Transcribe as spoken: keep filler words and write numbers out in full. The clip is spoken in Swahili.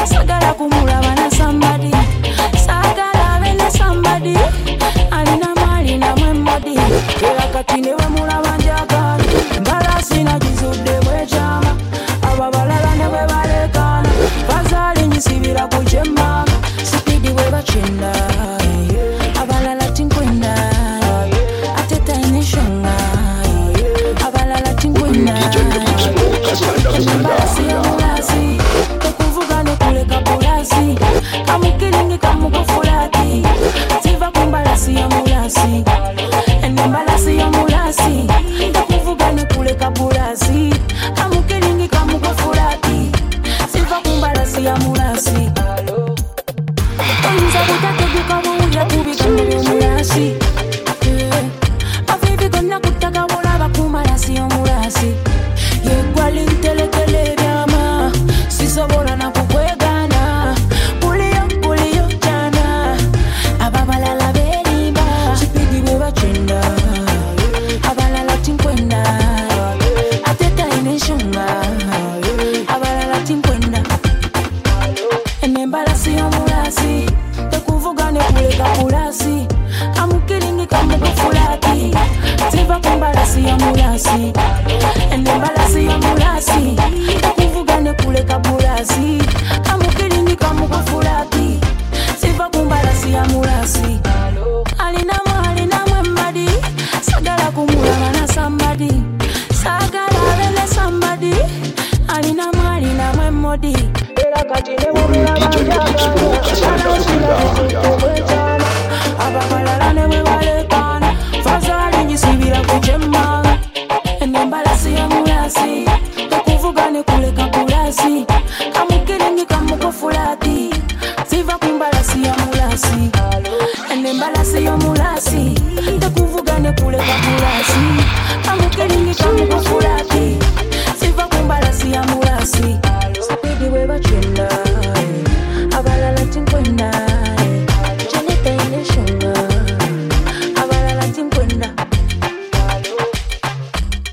sagala kumulaba na somebody, sagala abe ne somebody, alina mali na mwemodi, era kati ne we mulaba njagala, mbalasi na jizudde bwechama, ababalala ne bwe balekana, bazali nyisibira kujema, sipidi we bachinda, abalala tinkwenda, ateta ineshonga, abalala tinkwenda, mbalasi ya mulasi, tekuvuga ne kuleka bulasi, kamukiringi kamukufulati, ziva kumbalasi ya mulasi, ene mbalasi ya mulasi, tekuvuga ne kuleka bulasi, kamukiringi kamukufulati, ziva kumbalasi ya mulasi. Onza kutateguka buya kubigamba mulasi, avivi konna kutaka bulaba kumalasi ya mulasi, yegwali ntelekele byama, sisobola na kukwegana, buliyo buliyo jana, ababalala berimba, sipidi bwe bacenda, abalala tinkwenda, ateta ineshunga, abalala tinkwenda, ene mbalasi ya mulasi, tekuvuga ne kuleka bulasi, amukiringi kamukufulati, ziva kumbalasi ya mulasi, ene mbalasi ya mulasi, tekuvuga ne kuleka bulasi, amukiringi kamukufulati, ziva kumbalasi ya mulasi, alina mali na mwemadi, sagala kumulaba na somebody, sagala abe ne somebody, alina mali na mwemodi, era kati ne mulaba ababalala ne bwe balekana, fazali nyisibira kujema, ene mbalasi ya mulasi, tekuvuga ne kuleka bulasi, kamukiringi kamukufulati, ziva kumbalasi ya mulasi, ene mbalasi ya mulasi, tekuvuga ne kuleka bulasi, kamukiringi kamukufulati.